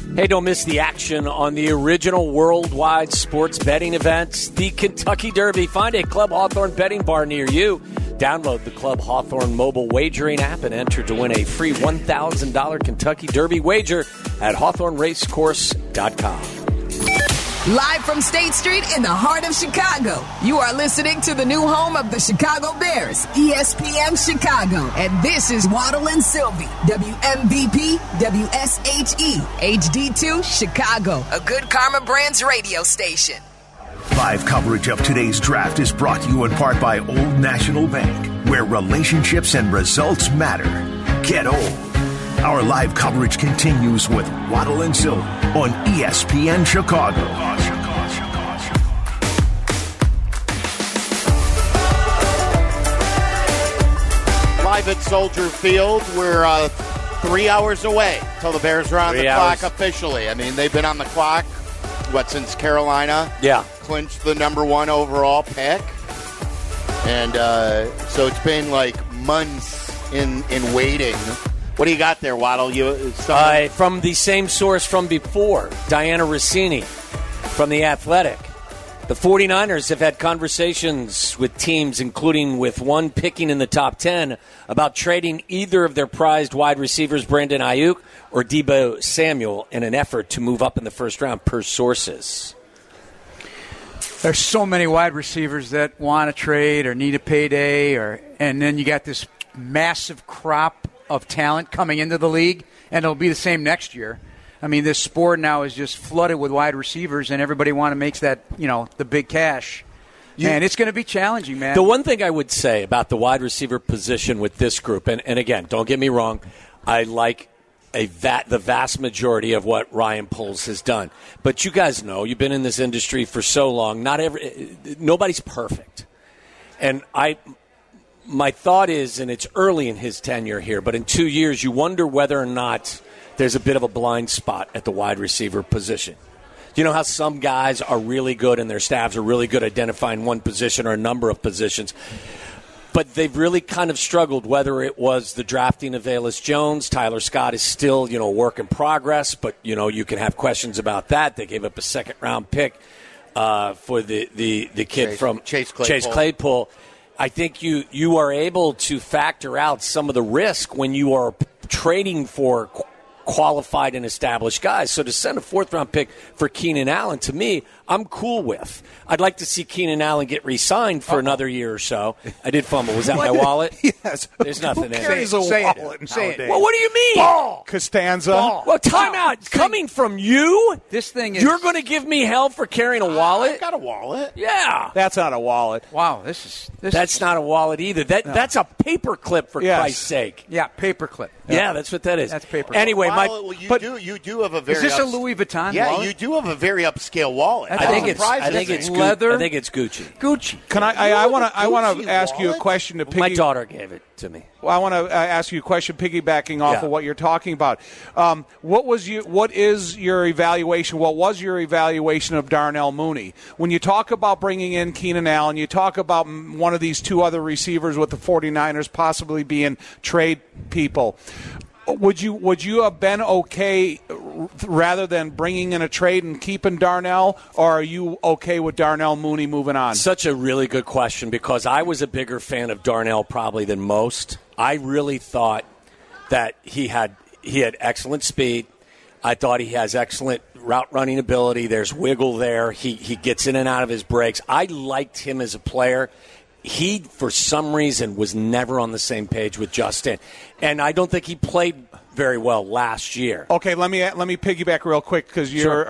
Hey, don't miss the action on the original worldwide sports betting event, the Kentucky Derby. Find a Club Hawthorne betting bar near you. Download the Club Hawthorne mobile wagering app and enter to win a free $1,000 Kentucky Derby wager at HawthorneRacecourse.com. Live from State Street in the heart of Chicago, you are listening to the new home of the Chicago Bears, ESPN Chicago. And this is Waddle and Sylvie, WMVP, WSHE, HD2, Chicago, a Good Karma Brands radio station. Live coverage of today's draft is brought to you in part by Old National Bank, where relationships and results matter. Get old. Our live coverage continues with Waddle and Sylvie on ESPN Chicago. Live at Soldier Field, we're 3 hours away till the Bears are on the clock officially. I mean, they've been on the clock, since Carolina clinched the number 1 overall pick. And so it's been like months in waiting. What do you got there, Waddle? From the same source from before, Diana Rossini from The Athletic. The 49ers have had conversations with teams, including with one picking in the top 10, about trading either of their prized wide receivers, Brandon Ayuk or Deebo Samuel, in an effort to move up in the first round, per sources. There's so many wide receivers that want to trade or need a payday, and then you got this massive crop of talent coming into the league, and it'll be the same next year. I mean, this sport now is just flooded with wide receivers, and everybody makes that, the big cash. And it's going to be challenging, man. The one thing I would say about the wide receiver position with this group, and again, don't get me wrong, I like the vast majority of what Ryan Poles has done. But you guys know, you've been in this industry for so long, nobody's perfect. And my thought is, and it's early in his tenure here, but in 2 years, you wonder whether or not there's a bit of a blind spot at the wide receiver position. You know how some guys are really good and their staffs are really good identifying one position or a number of positions, but they've really kind of struggled, whether it was the drafting of Velus Jones. Tyler Scott is still, work in progress, but, you can have questions about that. They gave up a second-round pick for the kid from Chase Claypool. I think you are able to factor out some of the risk when you are trading for qualified and established guys. So to send a fourth-round pick for Keenan Allen, to me, I'm cool with. I'd like to see Keenan Allen get re-signed for another year or so. I did fumble. Was that my wallet? Yes. There's nothing there. Carries a wallet nowadays. Well, what do you mean? Ball. Costanza. Ball. Well, time out. Coming from you? This thing is... You're going to give me hell for carrying a wallet? I've got a wallet. Yeah. That's not a wallet. Wow, That's not a wallet either. That's a paper clip, for Christ's sake. Yeah, paper clip. Yeah, that's what that is. That's paper. Anyway, you do have a very... Is this a Louis Vuitton wallet? You do have a very upscale wallet. I think it's leather. I think it's Gucci. Can I want to ask you a question to My daughter gave it to me. Well, I want to ask you a question piggybacking off of what you're talking about. What is your evaluation? What was your evaluation of Darnell Mooney? When you talk about bringing in Keenan Allen, you talk about one of these two other receivers with the 49ers possibly being trade people. Would you have been okay rather than bringing in a trade and keeping Darnell, or are you okay with Darnell Mooney moving on? Such a really good question, because I was a bigger fan of Darnell probably than most. I really thought that he had excellent speed. I thought he has excellent route running ability. There's wiggle there. He gets in and out of his breaks. I liked him as a player. He, for some reason, was never on the same page with Justin. And I don't think he played very well last year. Okay, let me piggyback real quick, because you're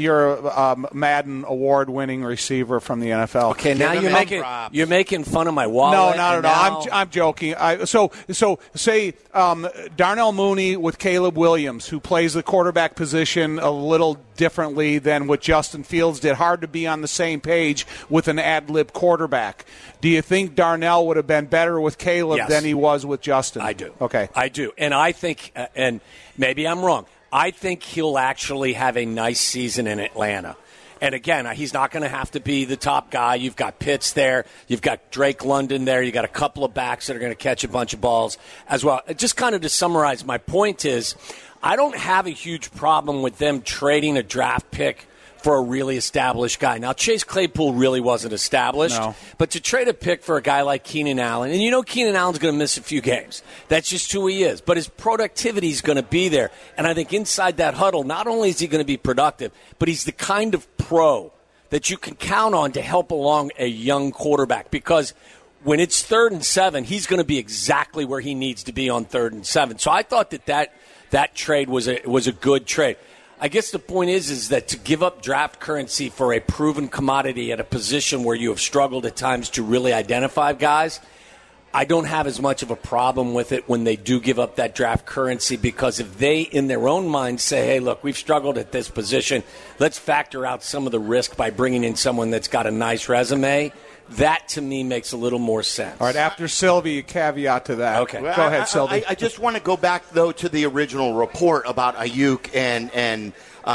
a Madden award-winning receiver from the NFL. Okay, now you're making fun of my wallet. No. I'm joking. So say Darnell Mooney with Caleb Williams, who plays the quarterback position a little differently than what Justin Fields did. Hard to be on the same page with an ad-lib quarterback. Do you think Darnell would have been better with Caleb than he was with Justin? I do. Okay. I do. And I think, and maybe I'm wrong, I think he'll actually have a nice season in Atlanta. And again, he's not going to have to be the top guy. You've got Pitts there. You've got Drake London there. You've got a couple of backs that are going to catch a bunch of balls as well. Just kind of to summarize, my point is, I don't have a huge problem with them trading a draft pick for a really established guy. Now, Chase Claypool really wasn't established, but to trade a pick for a guy like Keenan Allen, and you know Keenan Allen's going to miss a few games. That's just who he is. But his productivity is going to be there. And I think inside that huddle, not only is he going to be productive, but he's the kind of pro that you can count on to help along a young quarterback, because when it's 3rd and 7, he's going to be exactly where he needs to be on 3rd and 7. So I thought that trade was a good trade. I guess the point is that to give up draft currency for a proven commodity at a position where you have struggled at times to really identify guys, I don't have as much of a problem with it when they do give up that draft currency, because if they, in their own mind, say, hey, look, we've struggled at this position, let's factor out some of the risk by bringing in someone that's got a nice resume, that, to me, makes a little more sense. All right, after Sylvie, a caveat to that. Okay. Go ahead, Sylvie. I just want to go back, though, to the original report about Ayuk and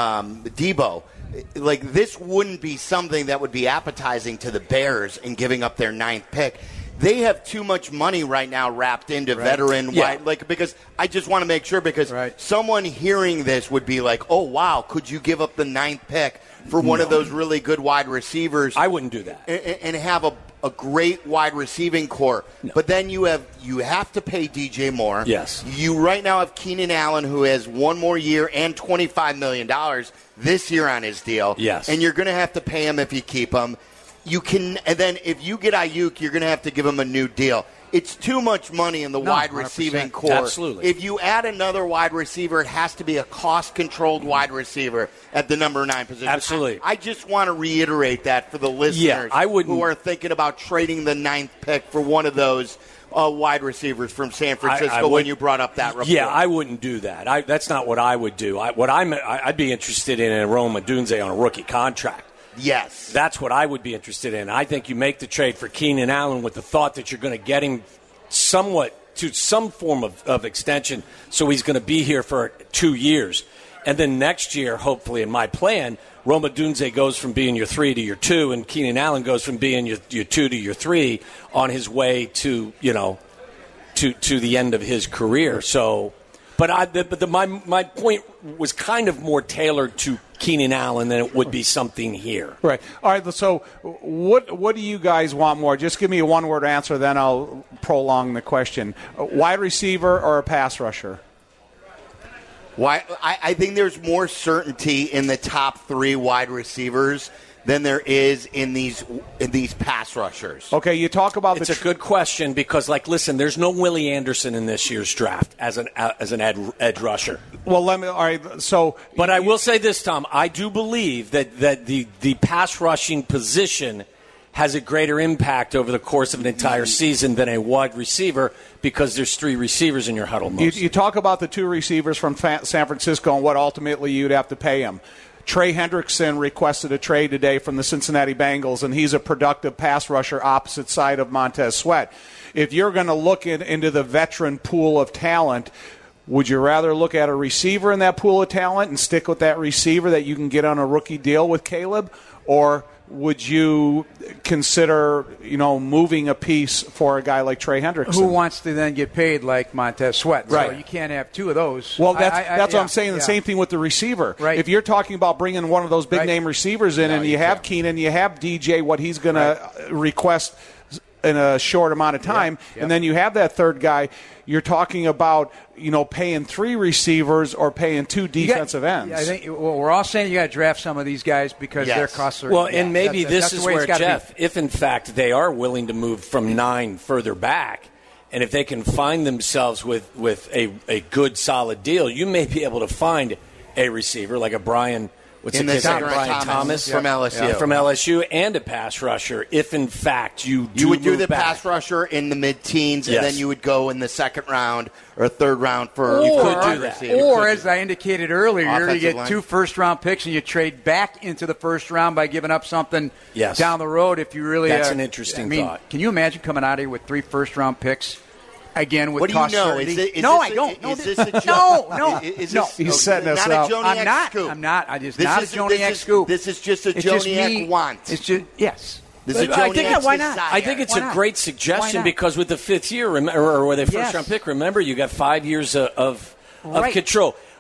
Debo. Like, this wouldn't be something that would be appetizing to the Bears in giving up their 9th pick. They have too much money right now wrapped into veteran wide, because I just want to make sure, because someone hearing this would be like, oh, wow, could you give up the 9th pick for one of those really good wide receivers? I wouldn't do that. And have a great wide receiving core. No. But then you have to pay DJ Moore. Yes. You right now have Keenan Allen, who has one more year and $25 million this year on his deal. Yes. And you're going to have to pay him if you keep him. And then if you get Ayuk, you're going to have to give him a new deal. It's too much money in the wide receiving core. Absolutely. If you add another wide receiver, it has to be a cost-controlled wide receiver at the number 9 position. Absolutely. I just want to reiterate that for the listeners who are thinking about trading the 9th pick for one of those wide receivers from San Francisco when you brought up that report. Yeah, I wouldn't do that. That's not what I would do. I'd be interested in Rome Odunze on a rookie contract. Yes. That's what I would be interested in. I think you make the trade for Keenan Allen with the thought that you're going to get him somewhat to some form of extension, so he's going to be here for 2 years. And then next year, hopefully, in my plan, Rome Odunze goes from being your 3 to your 2, and Keenan Allen goes from being your 2 to your 3 on his way to, to the end of his career. So, my point was kind of more tailored to Keenan Allen than it would be something here. Right. All right. So, what do you guys want more? Just give me a one-word answer, then I'll prolong the question. A wide receiver or a pass rusher? Why? I think there's more certainty in the top 3 wide receivers than there is in these pass rushers. Okay, you talk about it's a good question because, listen, there's no Willie Anderson in this year's draft as an edge rusher. Well, all right. So, but I will say this, Tom. I do believe that the pass rushing position has a greater impact over the course of an entire season than a wide receiver because there's 3 receivers in your huddle. You talk about the 2 receivers from San Francisco and what ultimately you'd have to pay them. Trey Hendrickson requested a trade today from the Cincinnati Bengals, and he's a productive pass rusher opposite side of Montez Sweat. If you're going to look into the veteran pool of talent, would you rather look at a receiver in that pool of talent and stick with that receiver that you can get on a rookie deal with Caleb, or would you consider, moving a piece for a guy like Trey Hendrickson? Who wants to then get paid like Montez Sweat? Right. So you can't have 2 of those. Well, that's what I'm saying. The same thing with the receiver. Right. If you're talking about bringing one of those big-name receivers in and you have Keenan, you have DJ, what he's going to request in a short amount of time, and then you have that third guy, you're talking about paying 3 receivers or paying 2 defensive ends. I think we're all saying you got to draft some of these guys because their costs are. Well, and maybe this is where Jeff, if in fact they are willing to move from 9 further back, and if they can find themselves with a good solid deal, you may be able to find a receiver like a Brian. Brian Thomas from LSU. From LSU, and a pass rusher, if in fact you would do the back. pass rusher in the mid-teens, and then you would go in the 2nd round or 3rd round for receiver. Or, as I indicated earlier, you get 2 first-round picks and you trade back into the first round by giving up something down the road. If you really, that's an interesting thought. Can you imagine coming out of here with 3 first-round picks? Again, with what do you know? I don't. Is this a joke? No. He's setting us up. I'm not. Scoop. I'm not. Not a Joniak scoop. This is just a Joniak want. It's just yes. This is Joniak's why not? I think it's a great suggestion because with the 5th year or with a first-round pick, remember you got 5 years of control.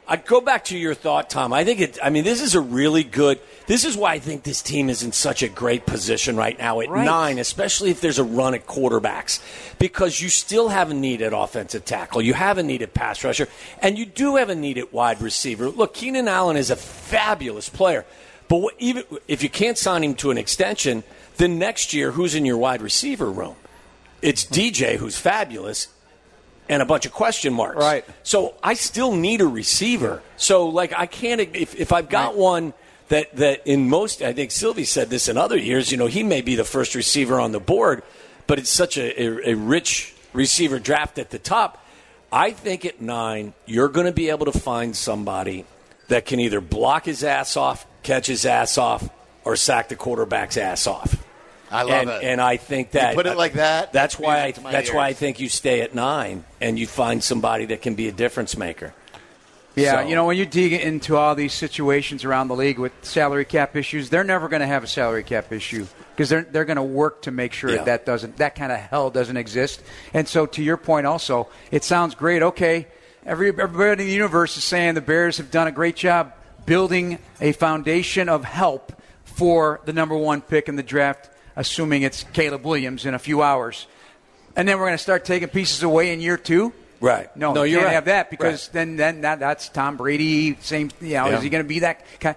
I go back to your thought, Tom. I think this is a really good. This is why I think this team is in such a great position right now at 9, especially if there's a run at quarterbacks, because you still have a need at offensive tackle, you have a need at pass rusher, and you do have a need at wide receiver. Look, Keenan Allen is a fabulous player, but even if you can't sign him to an extension, then next year, who's in your wide receiver room? It's DJ, who's fabulous, and a bunch of question marks. Right. So I still need a receiver. So, like, I can't – if I've got one that in most – I think Sylvie said this in other years, he may be the first receiver on the board, but it's such a rich receiver draft at the top. I think at 9, you're going to be able to find somebody that can either block his ass off, catch his ass off, or sack the quarterback's ass off. I love it. And I think that you put it like that. That's why I think you stay at 9 and you find somebody that can be a difference maker. Yeah, when you dig into all these situations around the league with salary cap issues, they're never going to have a salary cap issue because they're going to work to make sure that kind of hell doesn't exist. And so, to your point, also, it sounds great. Okay, everybody in the universe is saying the Bears have done a great job building a foundation of help for the number 1 pick in the draft, assuming it's Caleb Williams in a few hours. And then we're going to start taking pieces away in year 2? Right. No, you can't have that because then that's Tom Brady. Same, is he going to be that kind?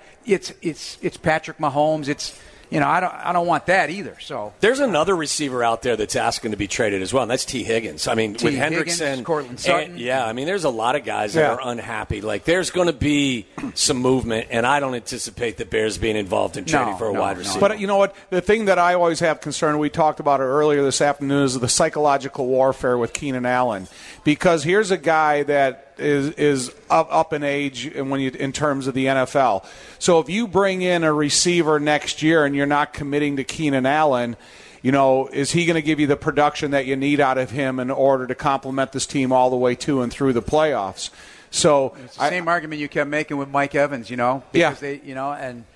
It's Patrick Mahomes. It's I don't want that either. So there's another receiver out there that's asking to be traded as well, and that's T. Higgins. I mean, with Hendrickson, Cortland Sutton. There's a lot of guys that are unhappy. Like, there's going to be some movement, and I don't anticipate the Bears being involved in trading for a wide receiver. But you know what? The thing that I always have concern, we talked about it earlier this afternoon, is the psychological warfare with Keenan Allen. Because here's a guy that is up in age in terms of the NFL. So if you bring in a receiver next year and you're not committing to Keenan Allen, is he going to give you the production that you need out of him in order to complement this team all the way to and through the playoffs? So it's the same argument you kept making with Mike Evans, because they, and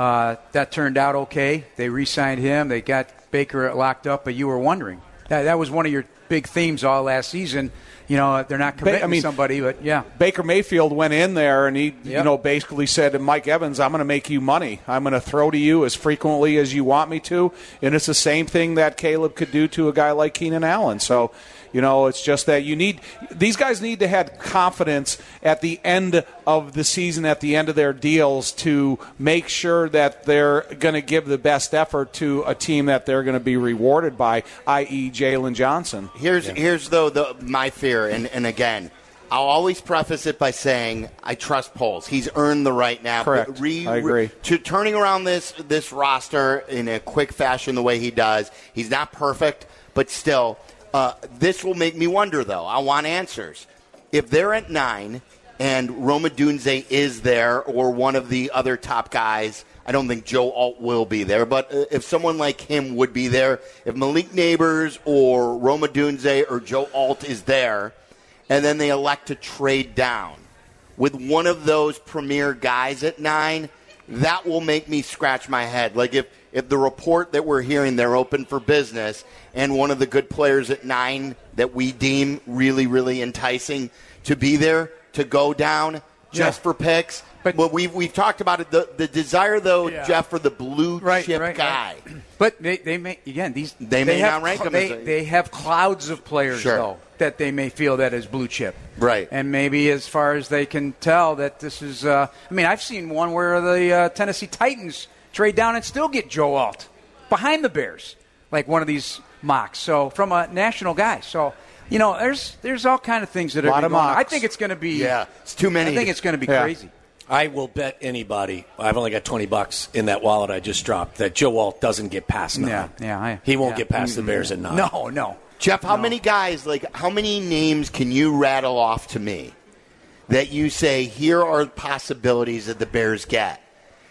that turned out okay. They re-signed him. They got Baker locked up, but you were wondering. That was one of your big themes all last season. They're not committing to somebody, but yeah. Baker Mayfield went in there and he, basically said to Mike Evans, I'm going to make you money. I'm going to throw to you as frequently as you want me to. And it's the same thing that Caleb could do to a guy like Keenan Allen. So, it's just that these guys need to have confidence at the end of the season, at the end of their deals, to make sure that they're going to give the best effort to a team that they're going to be rewarded by, i.e. Jalen Johnson. Here's though my fear, and again, I'll always preface it by saying I trust Poles. He's earned the right now. Correct. I agree. To turning around this roster in a quick fashion the way he does, he's not perfect, but still. This will make me wonder, though. I want answers. If they're at 9 and Rome Odunze is there or one of the other top guys, I don't think Joe Alt will be there, but if someone like him would be there, if Malik Neighbors or Rome Odunze or Joe Alt is there, and then they elect to trade down with one of those premier guys at 9, that will make me scratch my head. Like if the report that we're hearing, they're open for business, and one of the good players at 9 that we deem really, really enticing to be there, to go down just for picks. But we've talked about it. The desire, though, Jeff, for the blue chip guy. Right. But they may, again, they may not rank them. They have clouds of players, though, that they may feel that is blue chip. Right. And maybe as far as they can tell that this is, I've seen one where the Tennessee Titans trade down and still get Joe Alt behind the Bears, like one of these mocks. So from a national guy. So, there's all kind of things that are going on. I think it's going to be. Yeah, it's too many. I think it's going to be crazy. I will bet anybody, I've only got $20 in that wallet I just dropped, that Joe Alt doesn't get past 9. He won't get past the Bears at 9. No. Jeff, how many guys, how many names can you rattle off to me that you say, here are possibilities that the Bears get?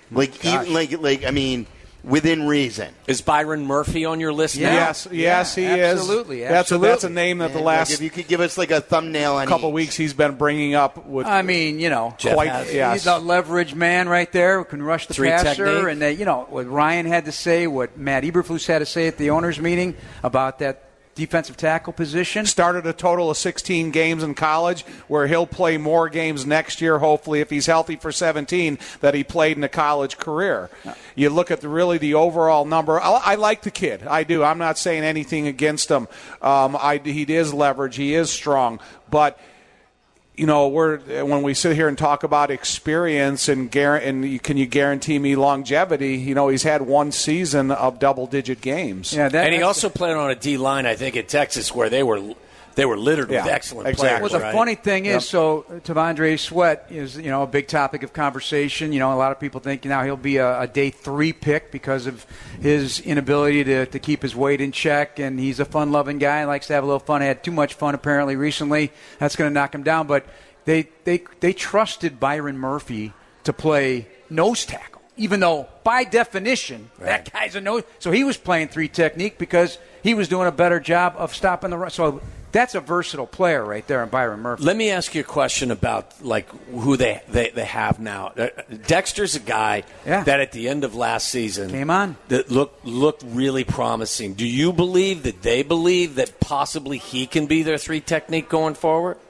Within reason. Is Byron Murphy on your list now? Yes, he is. Absolutely. That's a name that the last if you could give us a thumbnail on couple weeks he's been bringing up with. He's a leverage man right there who can rush the passer, technique. And what Ryan had to say, what Matt Eberflus had to say at the owners' meeting about that defensive tackle position. Started a total of 16 games in college, where he'll play more games next year, hopefully, if he's healthy for 17, that he played in a college career. Yeah. You look at the overall number. I like the kid. I do. I'm not saying anything against him. He is leverage. He is strong. But when we sit here and talk about experience and can you guarantee me longevity? He's had one season of double-digit games. Yeah, and he also played on a D-line, I think, at Texas, where they were littered with excellent players. Well, the funny thing is, so T'Vondre Sweat is a big topic of conversation. A lot of people think now he'll be a day 3 pick because of his inability to keep his weight in check, and he's a fun-loving guy and likes to have a little fun. He had too much fun apparently recently. That's going to knock him down. But they trusted Byron Murphy to play nose tackle, even though by definition that guy's a nose. So he was playing 3 technique because he was doing a better job of stopping the run. So that's a versatile player right there in Byron Murphy. Let me ask you a question about who they have now. Dexter's a guy that at the end of last season came on that looked really promising. Do you believe that they believe that possibly he can be their 3 technique going forward?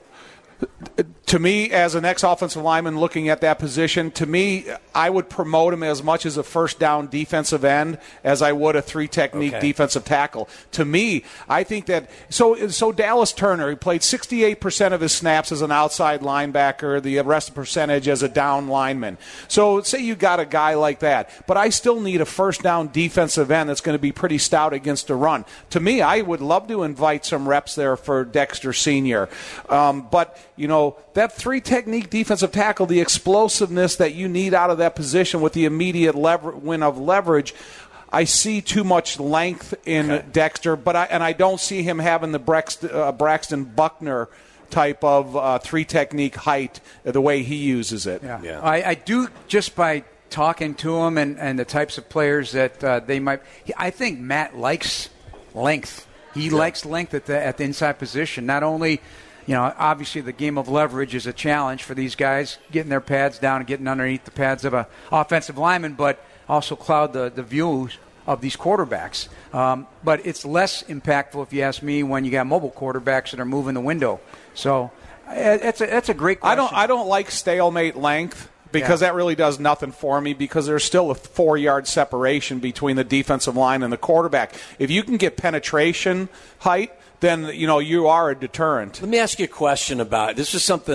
To me, as an ex-offensive lineman looking at that position, to me, I would promote him as much as a first-down defensive end as I would a 3-technique defensive tackle. To me, I think that – so Dallas Turner, he played 68% of his snaps as an outside linebacker, the rest of the percentage as a down lineman. So say you got a guy like that, but I still need a first-down defensive end that's going to be pretty stout against the run. To me, I would love to invite some reps there for Dexter Sr. But, that 3-technique defensive tackle, the explosiveness that you need out of that position with the immediate win of leverage, I see too much length in Dexter, but I don't see him having the Braxton Buckner type of 3-technique height the way he uses it. Yeah. I do, just by talking to him and the types of players that they might. I think Matt likes length. He likes length at the inside position. Not only. Obviously the game of leverage is a challenge for these guys, getting their pads down and getting underneath the pads of an offensive lineman, but also cloud the views of these quarterbacks. But it's less impactful, if you ask me, when you got mobile quarterbacks that are moving the window. So that's a great question. I don't like stalemate length. Because that really does nothing for me, because there's still a 4-yard separation between the defensive line and the quarterback. If you can get penetration height, then you are a deterrent. Let me ask you a question about this. Was something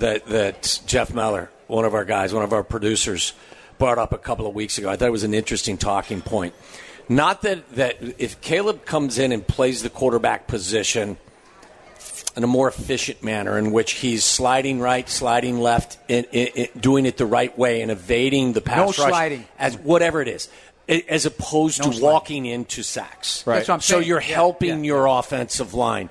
that Jeff Meller, one of our guys, one of our producers, brought up a couple of weeks ago. I thought it was an interesting talking point. Not that if Caleb comes in and plays the quarterback position in a more efficient manner, in which he's sliding right, sliding left, doing it the right way, and evading the pass rush, sliding, as whatever it is, as opposed to walking into sacks. Right. That's what I'm saying. So you're helping your offensive line.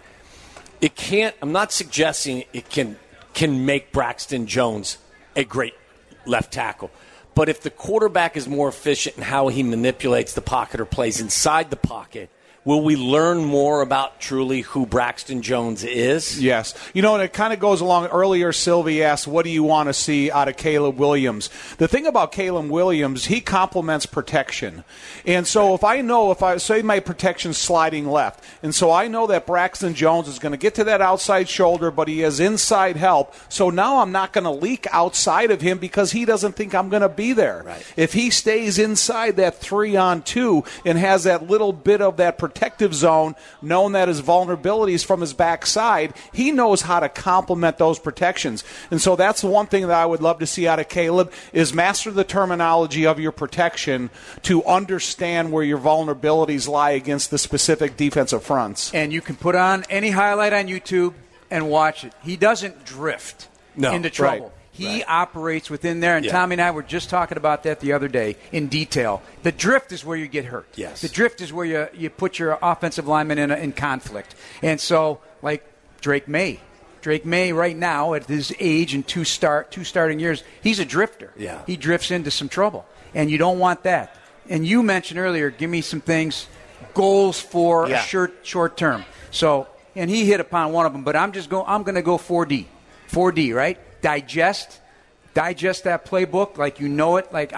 It can't. I'm not suggesting it can make Braxton Jones a great left tackle, but if the quarterback is more efficient in how he manipulates the pocket or plays inside the pocket, will we learn more about truly who Braxton Jones is? Yes. And it kind of goes along. Earlier, Sylvie asked, what do you want to see out of Caleb Williams? The thing about Caleb Williams, he complements protection. And so if I say my protection's sliding left, and so I know that Braxton Jones is going to get to that outside shoulder, but he has inside help, so now I'm not going to leak outside of him because he doesn't think I'm going to be there. Right. If he stays inside that 3-on-2 and has that little bit of that protective zone, knowing that his vulnerabilities from his backside, he knows how to complement those protections. And so that's the one thing that I would love to see out of Caleb, is master the terminology of your protection to understand where your vulnerabilities lie against the specific defensive fronts. And you can put on any highlight on YouTube and watch it. He doesn't drift into trouble. Right. He operates within there, and Tommy and I were just talking about that the other day in detail. The drift is where you get hurt. Yes. The drift is where you put your offensive lineman in conflict. And so, like Drake May right now at his age and two starting years, he's a drifter. Yeah. He drifts into some trouble, and you don't want that. And you mentioned earlier, give me some things, goals for a short term. So, and he hit upon one of them, but I'm going to go 4D. 4D, right? Digest that playbook like you know it. Like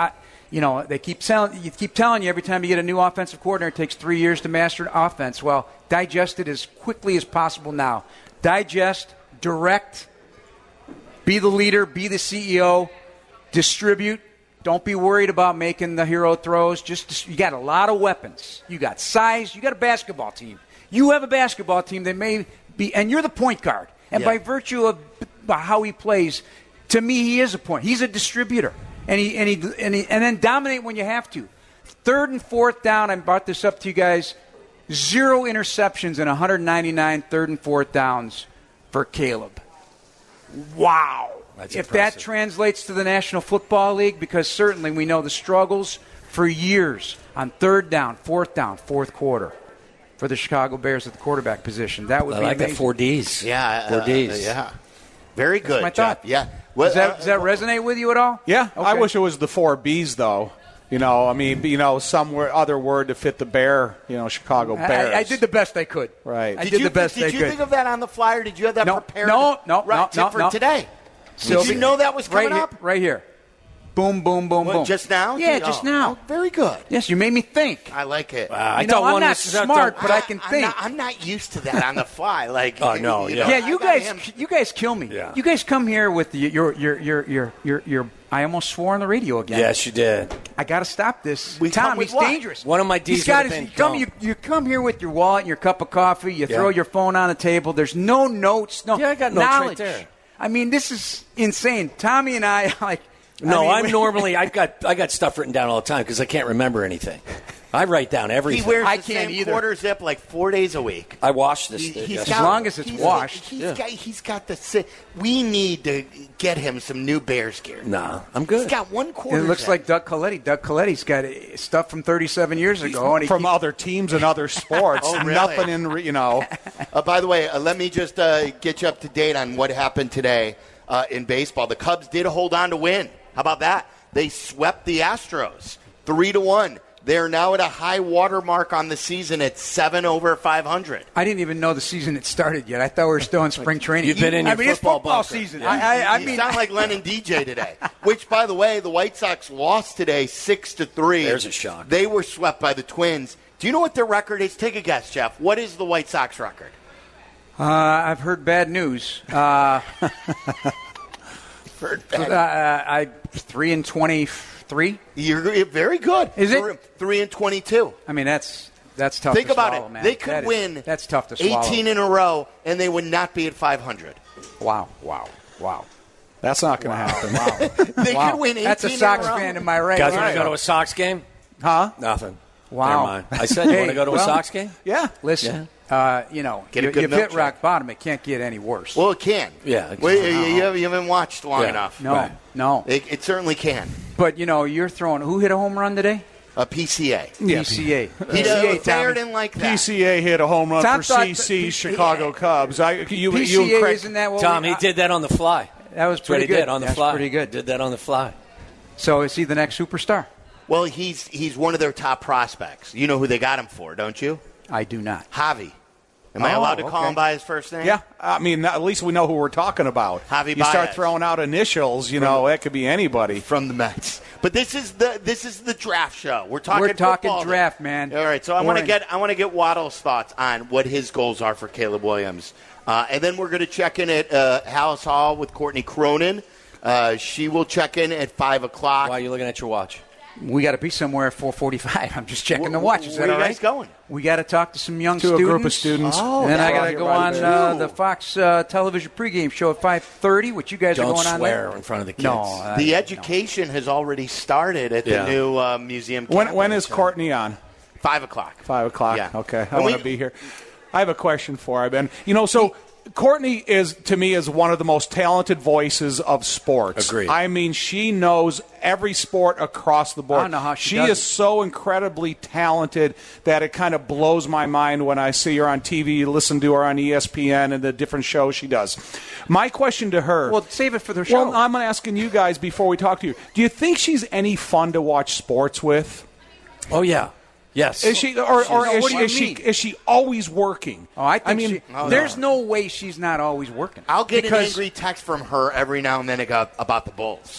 They keep telling you every time you get a new offensive coordinator, it takes 3 years to master an offense. Well, digest it as quickly as possible now. Digest, direct, be the leader, be the CEO, distribute. Don't be worried about making the hero throws. You got a lot of weapons. You got size. You got a basketball team. You have a basketball team that may be, and you're the point guard. And by virtue of how he plays, to me, he is a point. He's a distributor, and then dominate when you have to. 3rd and 4th down. I brought this up to you guys. 0 interceptions and 199 3rd and 4th downs for Caleb. Wow. That's if impressive. that translates to the National Football League, because certainly we know the struggles for years on 3rd down, 4th down, 4th quarter for the Chicago Bears at the quarterback position. That would be like amazing. the 4 Ds. Yeah. 4 Ds. Yeah. Very good, That's my Jeff. thought. Yeah. Does that resonate with you at all? Yeah. Okay. I wish it was the 4 Bs, though. Some other word to fit the Bear, Chicago Bears. I did the best I could. Right. I did the best I could. Did you think of that on the flyer? Did you have that prepared? No. For today. Did you know that was coming up? Right here. Boom, boom, boom, boom. Just now? Yeah, just now. Oh, very good. Yes, you made me think. I like it. I I'm not smart, but I can think. I'm not used to that on the fly. Oh, no, Yeah, you guys kill me. Yeah. You guys come here with your I almost swore on the radio again. Yes, you did. I got to stop this. We Tom, come with he's what? dangerous. One of my D's would have been you come here with your wallet and your cup of coffee. You throw your phone on the table. There's no notes. No, Yeah, I got notes right knowledge. there. I mean, this is insane. Tommy and I I'm normally I got stuff written down all the time because I can't remember anything. I write down everything. He wears I the can't same either. quarter zip like 4 days a week. I wash this. As long as it's washed. He's got the. We need to get him some new Bears gear. Nah, I'm good. He's got one quarter. It looks zip. like Doug Coletti. Doug Coletti's got stuff from 37 years ago. And From other teams and other sports. Oh, really? Nothing in, By the way, let me just get you up to date on what happened today in baseball. The Cubs did hold on to win. How about that? They swept the Astros 3-1. They're now at a high water mark on the season at 7 over 500. I didn't even know the season had started yet. I thought we were still in spring training. You've been in your it's football football bunker. season. Yeah. You sound like Lennon DJ today. Which, by the way, the White Sox lost today 6-3. There's a shock. They were swept by the Twins. Do you know what their record is? Take a guess, Jeff. What is the White Sox record? I've heard bad news. Heard bad. 3-23. You're very good. Is it 3-22? I mean, that's tough. Think to about swallow, it. man. They could win. That's tough to swallow. 18 in a row, and they would not be at 500. Wow. That's not going to happen. Wow. They could win 18 That's a in Sox a row. fan in my ranks. Guys, want to go to a Sox game? Huh? Nothing. Wow. Never mind. I said, you want to go to a Sox game? Yeah. Listen, Get a you've good hit milkshake. rock bottom. It can't get any worse. Well, it can. Yeah. Well, you haven't watched long enough. no, right. no. It certainly can. But, you're throwing – who hit a home run today? A PCA. PCA. He PCA, Tommy. didn't like that. PCA hit a home run Tom for thought CC, that- Chicago Cubs. You PCA, correct- isn't that what Tom, he did that on the fly. That was That's what pretty he good. did on the That's fly. pretty good. Did that on the fly. So is he the next superstar? Well, he's one of their top prospects. You know who they got him for, don't you? I do not. Javi. Am I allowed to call him by his first name? Yeah, I mean, at least we know who we're talking about. Javi you start Baez. throwing out initials, that could be anybody. From the Mets. But this is the draft show. We're talking football draft, today. man. All right, so I want to get Waddle's thoughts on what his goals are for Caleb Williams, and then we're going to check in at Hallis Hall with Courtney Cronin. She will check in at 5:00. Why are you looking at your watch? We got to be somewhere at 4:45. I'm just checking the watch. Is that Where all you right? guys going? We got to talk to some young To students. a group of students. Oh, And then I that's got to go on the Fox television pregame show at 5:30, which you guys are Don't going on there. swear in front of the kids. No. The education has already started at the new museum. When is Courtney on? 5:00. 5:00. Yeah. Okay, I And want to be here. I have a question for you, Ben. So Courtney is one of the most talented voices of sports. Agreed. I mean, she knows every sport across the board. I don't know how she is does it. so incredibly talented that it kind of blows my mind when I see her on TV, listen to her on ESPN and the different shows she does. My question to her. Well, save it for the show. Well, I'm asking you guys before we talk to you. Do you think she's any fun to watch sports with? Oh, yeah. Yes. Is she, is she always working? Oh, I think there's no way she's not always working. I'll get an angry text from her every now and then about the Bulls.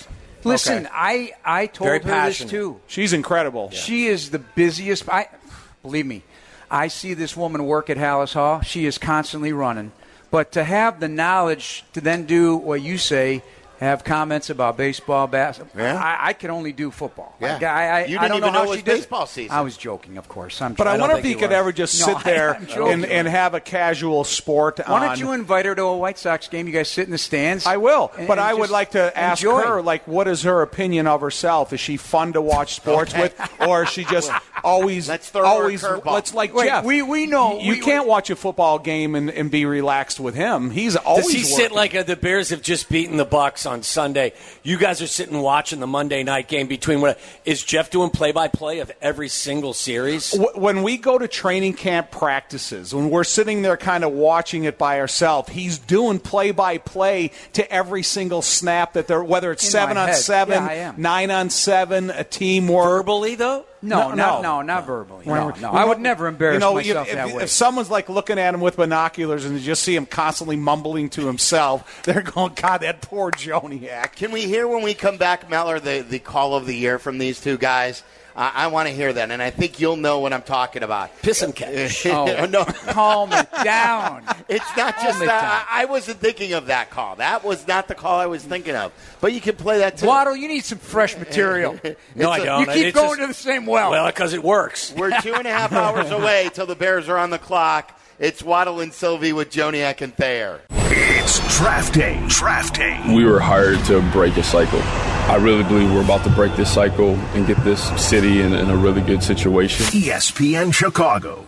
Listen, okay. I told Very her passionate. this too. She's incredible. Yeah. She is the busiest. Believe me, I see this woman work at Hallis Hall. She is constantly running. But to have the knowledge to then do what you say, have comments about baseball, basketball. Yeah. I can only do football. Yeah. You didn't even know it was baseball season. I was joking, of course. But I wonder if he could ever just sit there and have a casual sport on. Why don't you invite her to a White Sox game? You guys sit in the stands. I will. But I would like to ask her, like, what is her opinion of herself? Is she fun to watch sports with? Or is she just always... Let's throw her a curveball. Let's like Jeff. We know. You can't watch a football game and be relaxed with him. He's always Does he working. sit like the Bears have just beaten the Bucks on Sunday? You guys are sitting watching the Monday night game between what is Jeff doing play-by-play of every single series? When we go to training camp practices, when we're sitting there kind of watching it by ourselves, he's doing play-by-play to every single snap that they're, whether it's 7-on-7, 9-on-7, a teamwork. Verbally, though? No, not verbally. No. I would never embarrass myself that way. If someone's like looking at him with binoculars and you just see him constantly mumbling to himself, they're going, God, that poor Joniak. Can we hear when we come back, Meller, the call of the year from these two guys? I want to hear that, and I think you'll know what I'm talking about. Piss and catch. No. Calm it down. It's not just that. I wasn't thinking of that call. That was not the call I was thinking of. But you can play that too. Waddle, you need some fresh material. No, I don't. You keep going to the same well. Well, because it works. We're 2.5 hours away till the Bears are on the clock. It's Waddle and Sylvie with Joniak and Thayer. It's draft day. Draft day. We were hired to break a cycle. I really believe we're about to break this cycle and get this city in a really good situation. ESPN Chicago.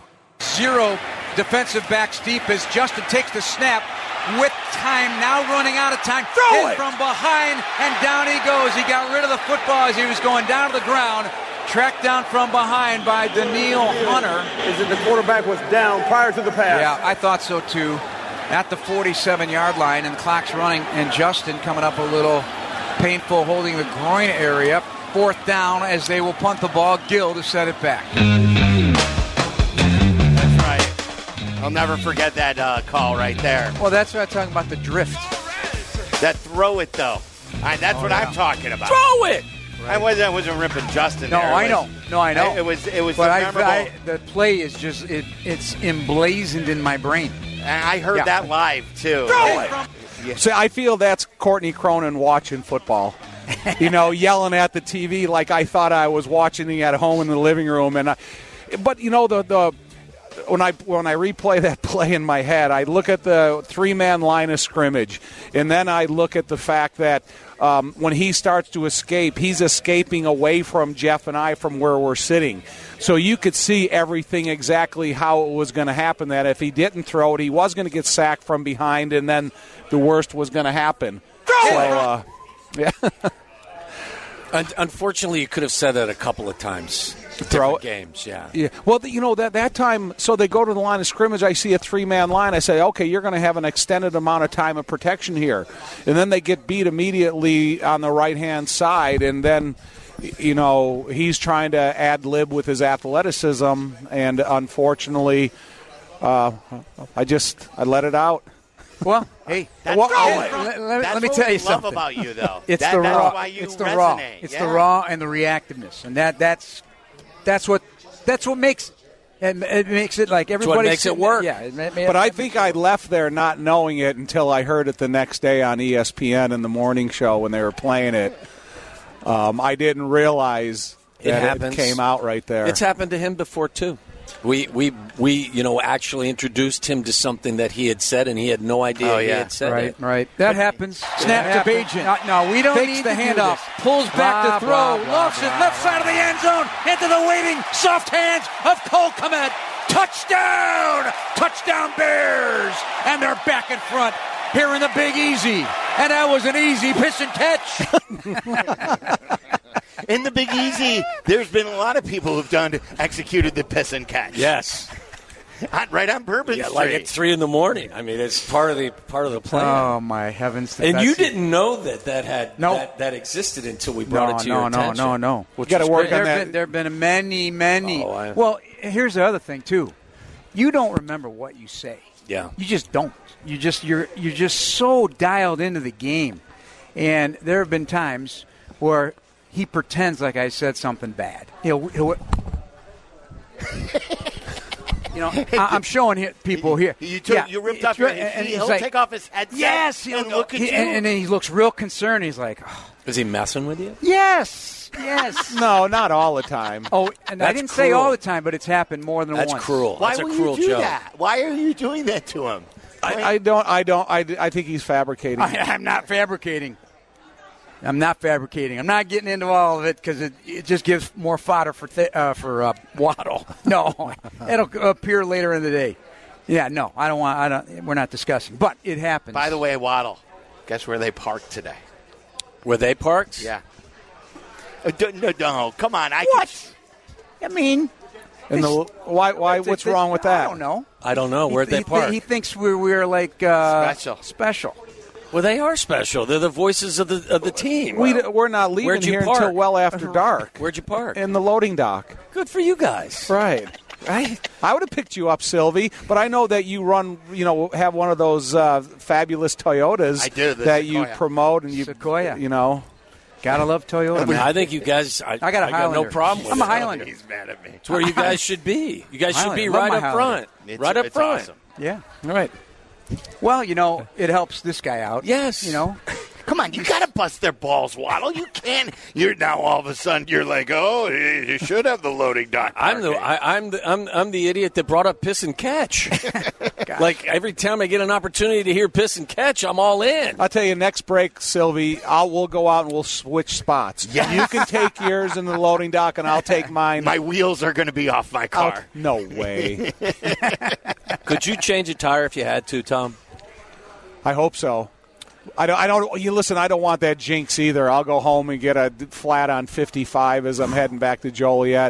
0 defensive backs deep as Justin takes the snap with time now running out of time. Throw it from behind, and down he goes. He got rid of the football as he was going down to the ground. Tracked down from behind by Daniil Hunter. Is it the quarterback was down prior to the pass? Yeah, I thought so too. At the 47-yard line, and the clock's running, and Justin coming up a little painful, holding the groin area. 4th down as they will punt the ball. Gill to set it back. That's right. I'll never forget that call right there. Well, that's what I'm talking about, the drift. That throw it, though. That's what I'm talking about. Throw it! Right. I wasn't ripping Justin. No, there. I know. It was but memorable. The play is just it's emblazoned in my brain. And I heard that live too. Throw it. Yeah. See, I feel that's Courtney Cronin watching football. Yelling at the TV like I thought I was watching it at home in the living room. But the when I replay that play in my head, I look at the 3-man line of scrimmage, and then I look at the fact that when he starts to escape, he's escaping away from Jeff and I from where we're sitting. So you could see everything exactly how it was going to happen, that if he didn't throw it, he was going to get sacked from behind, and then the worst was going to happen. Yeah. Unfortunately, you could have said that a couple of times. Throw it. Games, yeah. Well, that time, so they go to the line of scrimmage, I see a 3-man line, I say, okay, you're going to have an extended amount of time of protection here. And then they get beat immediately on the right-hand side, and then, he's trying to ad-lib with his athleticism, and unfortunately, I let it out. Well, hey, let me tell you something. Love about you, though. It's the raw. It's the raw. It's the raw and the reactiveness, and that's what makes it makes it like everybody. What makes it work. Yeah, but I think I left there not knowing it until I heard it the next day on ESPN in the morning show when they were playing it. I didn't realize it came out right there. It's happened to him before too. We actually introduced him to something that he had said, and he had no idea he had said it. Right. That happens. Snap to Bagent. No, we don't need the handoff. Pulls back to throw. Lofts it left side of the end zone. Into the waiting soft hands of Cole Kmet. Touchdown! Touchdown Bears! And they're back in front here in the Big Easy. And that was an easy piss and catch. In the Big Easy, there's been a lot of people who've executed the piss and catch. Yes. Right on Bourbon Street. Like at 3 a.m. I mean, it's part of the plan. Oh my heavens! And you didn't know that existed until we brought it to your attention. No. We got to work on that. There have been many. Well, here's the other thing too. You don't remember what you say. Yeah. You just don't. You're just so dialed into the game, and there have been times where he pretends like I said something bad. He'll I'm showing people here. You ripped off your head. He'll take off his headset. Yes, and look at you. And then he looks real concerned. He's like, oh. Is he messing with you? Yes. No, not all the time. Oh, and That's I didn't say cruel. all the time, but it's happened more than once. That's cruel. Why That's a would cruel you do joke. that? Why are you doing that to him? I think he's fabricating. I'm not fabricating. I'm not getting into all of it because it just gives more fodder for Waddle. No, it'll appear later in the day. Yeah, no, we're not discussing, but it happens. By the way, Waddle, guess where they parked today? Were they parked? Yeah. No, come on. What? I mean, why? What's wrong with that? I don't know. Where'd they park? He thinks we're like special. Well, they are special. They're the voices of the team. We're not leaving here until well after dark. Where'd you park? In the loading dock. Good for you guys. Right. I would have picked you up, Sylvie, but I know that you have one of those fabulous Toyotas that you promote and Sequoia. Gotta love Toyota. I think you guys. I got a Highlander. No problem with I'm it. a Highlander. He's mad at me. It's where you guys should be. You guys should be Love right my up Highlander. front. Right up It's front. awesome. Yeah. All right. Well, it helps this guy out. Yes. Come on, you got to bust their balls, Waddle. You can't. You're now all of a sudden you're like, oh, you should have the loading dock. I'm the idiot that brought up piss and catch. Like every time I get an opportunity to hear piss and catch, I'm all in. I'll tell you, next break, Sylvie, we'll go out and we'll switch spots. Yes. You can take yours in the loading dock, and I'll take mine. My wheels are going to be off my car. No way. Could you change a tire if you had to, Tom? I hope so. I don't. You listen. I don't want that jinx either. I'll go home and get a flat on 55 as I'm heading back to Joliet.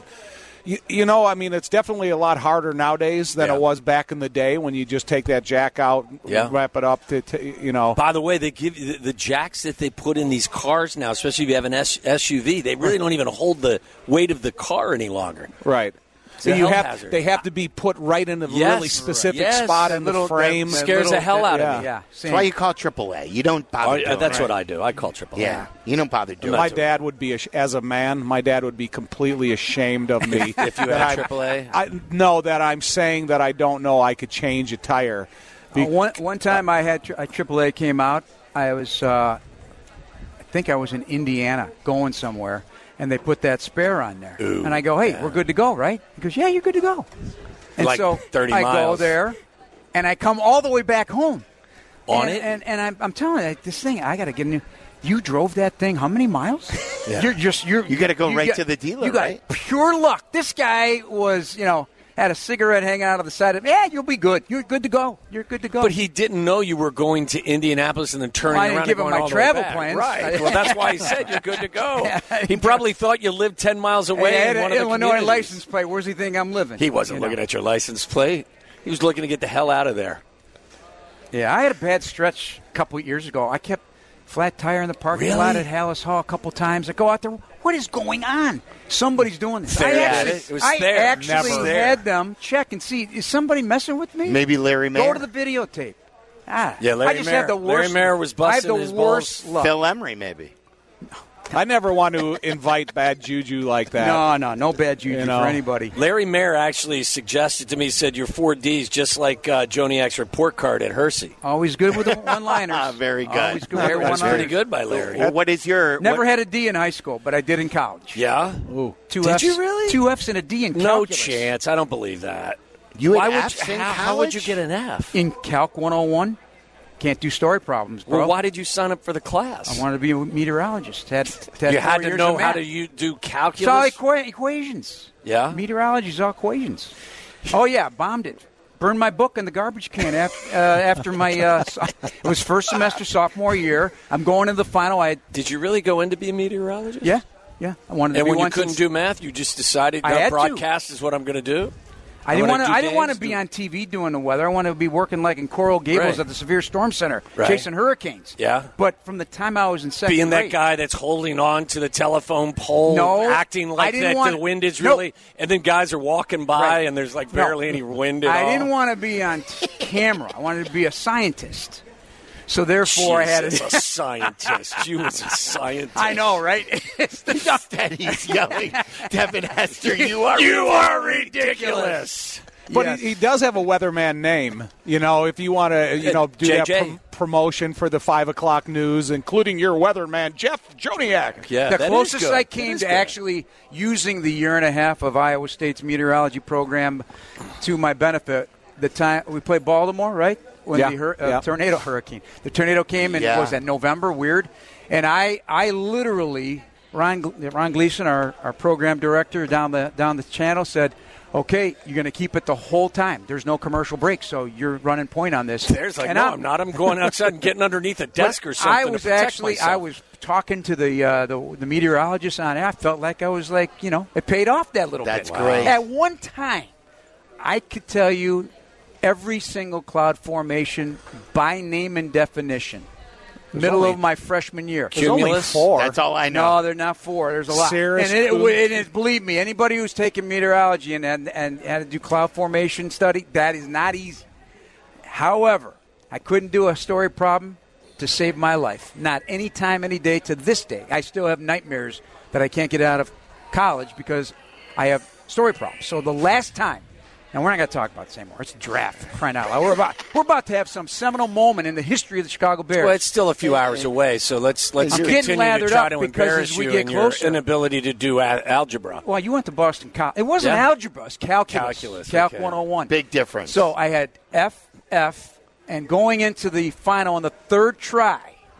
It's definitely a lot harder nowadays than it was back in the day when you just take that jack out, wrap it up. By the way, they give you the jacks that they put in these cars now, especially if you have an SUV. They really don't even hold the weight of the car any longer. Right. It's a hell hazard. They have to be put right in a really specific spot in the frame. Scares the hell out of me. Yeah. That's why you call AAA. You don't bother doing That's it. what I do. I call AAA. Yeah, you don't bother doing My it. dad would be, as a man, my dad would be completely ashamed of me. If you had AAA? No, that I'm saying that I don't know I could change a tire. One time I had AAA came out. I think I was in Indiana going somewhere. And they put that spare on there. Ooh, and I go, hey, we're good to go, right? He goes, yeah, you're good to go. And like so 30 I miles. go there, and I come all the way back home. On it? And I'm telling you, this thing, I got to get a new. You drove that thing how many miles? Yeah. You got to go right to the dealer, you got right? Pure luck. This guy was, had a cigarette hanging out of the side of it. Yeah, you'll be good. You're good to go. You're good to go. But he didn't know you were going to Indianapolis and then turning I around didn't give and him going my all the travel way back. plans. Right. Well, that's why he said you're good to go. He probably thought you lived 10 miles away I had in one an of the Illinois communities. license plate. Where's he think I'm living? He wasn't looking at your license plate. He was looking to get the hell out of there. Yeah, I had a bad stretch a couple of years ago. I kept flat tire in the parking lot at Hallis Hall a couple times. I go out there. What is going on? Somebody's doing this. I actually had them check and see, is somebody messing with me? Maybe Larry Mayer. Go to the videotape. Larry I just have the worst. Larry Mayer was busting I have his the worst balls. luck. Phil Emery, maybe. I never want to invite bad juju like that. No bad juju for anybody. Larry Mayer actually suggested to me, said your 4Ds just like Joniak's report card at Hersey. Always good with the one-liners. Very good. Always good with the That's one-liners. pretty good by Larry. Well, what is your... Never had a D in high school, but I did in college. Yeah? Ooh. Did you really? 2 Fs and a D in calculus. No chance. I don't believe that. How would you get an F? In Calc 101. Can't do story problems, bro. Well, why did you sign up for the class? I wanted to be a meteorologist. You had to know how to do calculus? It's all equations. Yeah? Meteorology is all equations. Oh, yeah, bombed it. Burned my book in the garbage can after my it was first semester sophomore year. I'm going to the final. Did you really go in to be a meteorologist? Yeah. I wanted to and be when one you couldn't do math, you just decided broadcast is what I'm going to do? I didn't want to be on TV doing the weather. I wanted to be working like in Coral Gables at the Severe Storm Center, chasing hurricanes. Yeah. But from the time I was in second being grade, that guy that's holding on to the telephone pole, acting like the wind is really, and then guys are walking by and there's like barely any wind at all. I didn't want to be on camera. I wanted to be a scientist. So therefore, I had a scientist. You was a scientist. I know, right? It's the stuff that he's yelling. Devin Hester, you are ridiculous. But Yes. he does have a weatherman name. If you want to, do JJ. that promotion for the 5 o'clock news, including your weatherman, Jeff Joniak. Yeah, The that is closest good. I That came is to good. actually using the year and a half of Iowa State's meteorology program to my benefit, the time we played Baltimore, right? When Yeah. the hurricane. The tornado came in, Yeah. was that November? Weird. And I literally, Ron Gleason, our program director down the channel, said, okay, you're going to keep it the whole time. There's no commercial break, so you're running point on this. There's like, I'm not. I'm going outside and getting underneath a desk or something. I was to protect actually, myself. I was talking to the meteorologist on it. I felt like I was like, it paid off that little That's bit. great. At one time, I could tell you every single cloud formation by name and definition. Middle of my freshman year. There's only Cumulus? 4. That's all I know. No, they're not 4. There's a lot. Cirrus, And Cumulus. believe me, anybody who's taken meteorology and had to do cloud formation study, that is not easy. However, I couldn't do a story problem to save my life. Not any time, any day to this day. I still have nightmares that I can't get out of college because I have story problems. So the last time, and we're not going to talk about this anymore. It's a draft, crying out loud. We're about to have some seminal moment in the history of the Chicago Bears. Well, it's still a few hours away, so let's I'm getting continue to lathered try up to because embarrass as we you get in your closer- inability to do algebra. Well, you went to Boston College. It wasn't Yeah. algebra. It was calculus. Calculus, Calc okay. 101. Big difference. So I had F, and going into the final on the third try,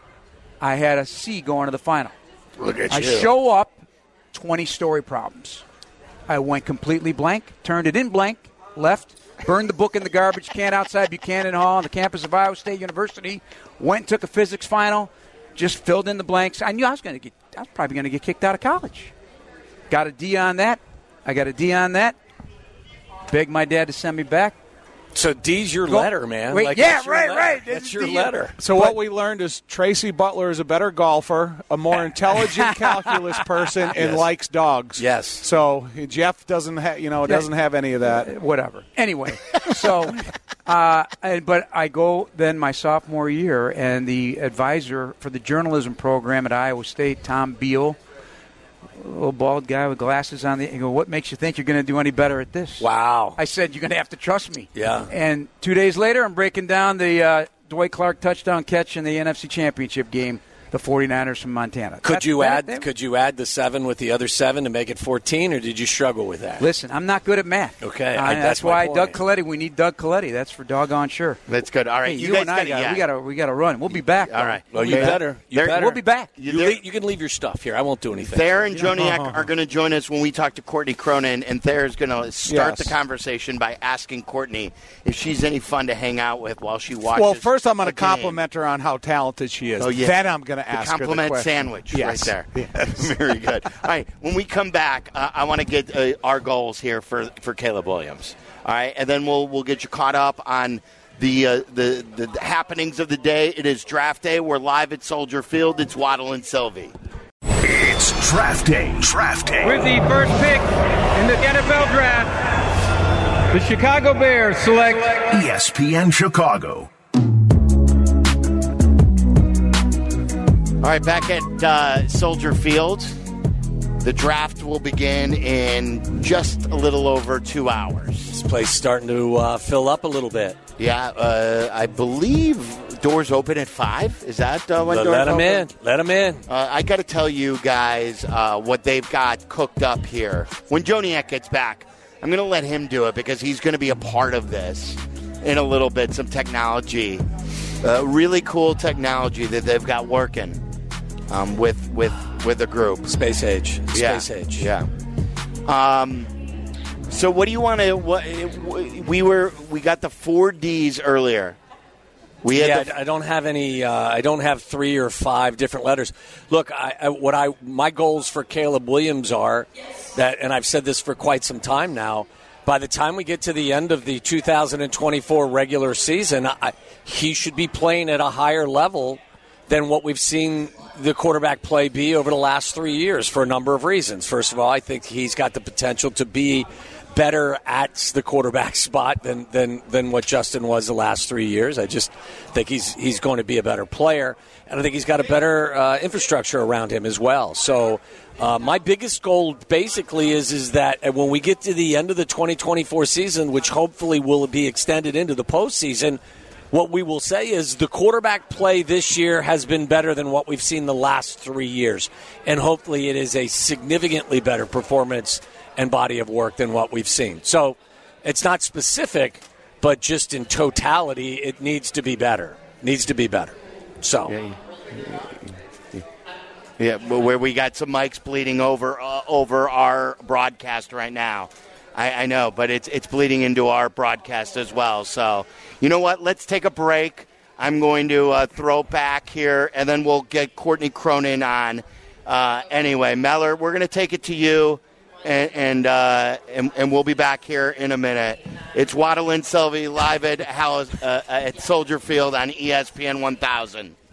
I had a C going to the final. Look at I you. show up, 20 story problems. I went completely blank, turned it in blank, left, burned the book in the garbage can outside Buchanan Hall on the campus of Iowa State University, went and took a physics final, just filled in the blanks. I knew I was probably going to get kicked out of college. Got a D on that. I got a D on that. Begged my dad to send me back. So D's your letter, man. Wait, Like, yeah, that's your right, letter. right. That's It's your D. letter. So what we learned is Tracy Butler is a better golfer, a more intelligent calculus person, and Yes. likes dogs. Yes. So Jeff doesn't have any of that. Whatever. Anyway, so, but I go then my sophomore year, and the advisor for the journalism program at Iowa State, Tom Beal, a little bald guy with glasses on, he go, what makes you think you're going to do any better at this? Wow. I said, you're going to have to trust me. Yeah. And 2 days later, I'm breaking down the Dwight Clark touchdown catch in the NFC Championship game, the 49ers from Montana. Could you add the 7 with the other 7 to make it 14, or did you struggle with that? Listen, I'm not good at math. Okay, that's that's my why point. Doug Coletti. We need Doug Coletti. That's for doggone sure. That's good. All right, Hey, you you guys and I we got to run. We'll be back. All right. Well, you better. You There- better. We'll be back. You can leave your stuff here. I won't do anything. Thayer and Joniak are going to join us when we talk to Courtney Cronin, and Thayer's going to start Yes. the conversation by asking Courtney if she's any fun to hang out with while she watches. Well, first I'm going the to game. compliment her on how talented she is. Oh, yeah. Then I'm going to The ask her the compliment question. sandwich Yes. right there. Yes. Very good. All right, when we come back, I want to get our goals here for Caleb Williams. All right, and then we'll get you caught up on the happenings of the day. It is draft day. We're live at Soldier Field. It's Waddle and Sylvie. It's draft day. Draft day. With the first pick in the NFL Draft, the Chicago Bears select ESPN Chicago. All right, back at Soldier Field. The draft will begin in just a little over 2 hours. This place starting to fill up a little bit. Yeah, I believe doors open at 5. Is that when doors Let them open? in. Let them in. I got to tell you guys what they've got cooked up here. When Joniak gets back, I'm going to let him do it because he's going to be a part of this in a little bit. Some technology, really cool technology that they've got working with the group. Space age. Yeah. Space age. Yeah. So what do you want to? We got the 4 Ds earlier. We had I don't have any. I don't have 3 or 5 different letters. Look, my goals for Caleb Williams are that, and I've said this for quite some time now. By the time we get to the end of the 2024 regular season, he should be playing at a higher level than what we've seen the quarterback play be over the last 3 years for a number of reasons. First of all, I think he's got the potential to be better at the quarterback spot than what Justin was the last 3 years. I just think he's going to be a better player, and I think he's got a better infrastructure around him as well. So my biggest goal basically is that when we get to the end of the 2024 season, which hopefully will be extended into the postseason, what we will say is the quarterback play this year has been better than what we've seen the last 3 years, and hopefully it is a significantly better performance and body of work than what we've seen. So it's not specific, but just in totality, it needs to be better. So. Yeah, where we got some mics bleeding over our broadcast right now. I know, but it's bleeding into our broadcast as well. So, you know what? Let's take a break. I'm going to throw back here, and then we'll get Courtney Cronin on. Anyway, Meller, we're going to take it to you. And we'll be back here in a minute. It's Waddle and Sylvie live at Soldier Field on ESPN 1000.